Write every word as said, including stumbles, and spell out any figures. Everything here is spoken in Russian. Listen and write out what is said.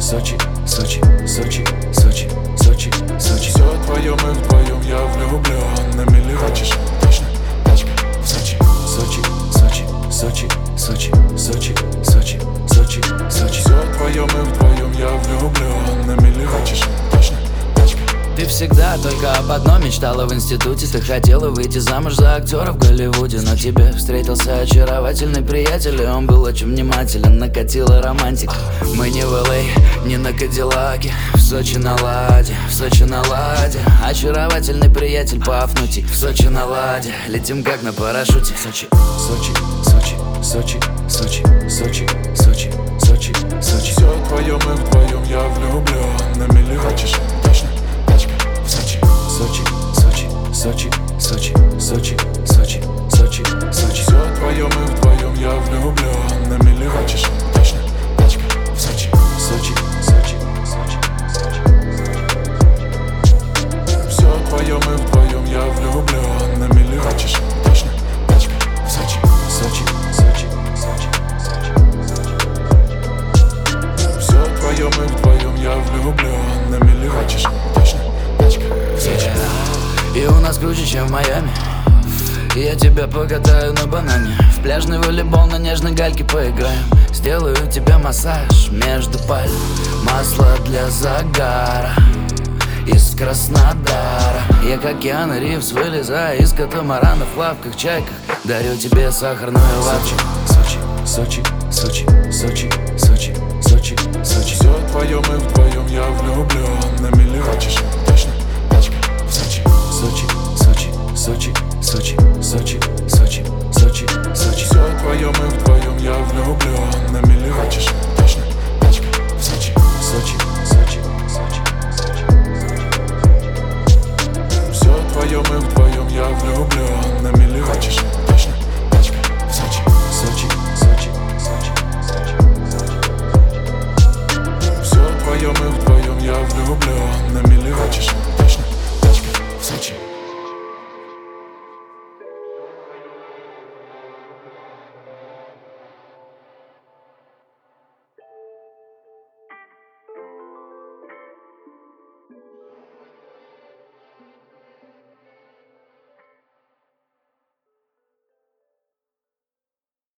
Сочи, Сочи, Сочи, Сочи, Сочи, Сочи. Все вдвоем и вдвоем я влюблен на миллион. Хочешь, точно, тачка в Сочи. Сочи, Сочи, Сочи, Сочи, Сочи, Сочи, Сочи, Сочи. Все вдвоем и вдвоем я влюблен на миллион. Хочешь, точно, тачка. Ты всегда только об одном мечтала в институте. Ты хотела выйти замуж за актера в Голливуде, но тебе встретился очаровательный приятель, и он был очень внимателен, накатила романтика. Мы не в Л А, не на Кадиллаке, в Сочи на ладе, в Сочи на ладе. Очаровательный приятель Пафнутий, в Сочи на ладе, летим как на парашюте. Сочи, Сочи, Сочи, Сочи, Сочи, Сочи, Сочи, Сочи, Сочи. Все вдвоем и вдвоем я влюблен на миллион. Хочешь, точно, тачка в Сочи. Сочи, Сочи, Сочи, Сочи, Сочи, Сочи, Сочи, Сочи. Все вдвоем и вдвоем я влюблен на миллион. Хочешь, точно, тачка в Сочи. Сочи, Сочи, Сочи, Сочи. Все вдвоем и вдвоем я влюблен на миллион. Хочешь, точно, тачка в Сочи. Сочи, Сочи, Сочи, Сочи. Все вдвоем и вдвоем я влюблен на миллион. Хочешь, точно, тачка в Сочи. И у нас круче, чем в Майами. Я тебя покатаю на банане, в пляжный волейбол на нежной гальке поиграем. Сделаю тебе массаж между пальм, масло для загара из Краснодара. Я как Киану Ривз вылезаю из катамарана в лавках, чайках, дарю тебе сахарную ватку. Сочи, Сочи, Сочи, Сочи, Сочи, Сочи, Сочи. Все вдвоем и вдвоем я влюблен на миллион. Хочешь, точно, тачка в Сочи. Сочи, Сочи, Сочи, Сочи, Сочи, Сочи, Сочи, Сочи. Все вдвоем и вдвоем я влюблен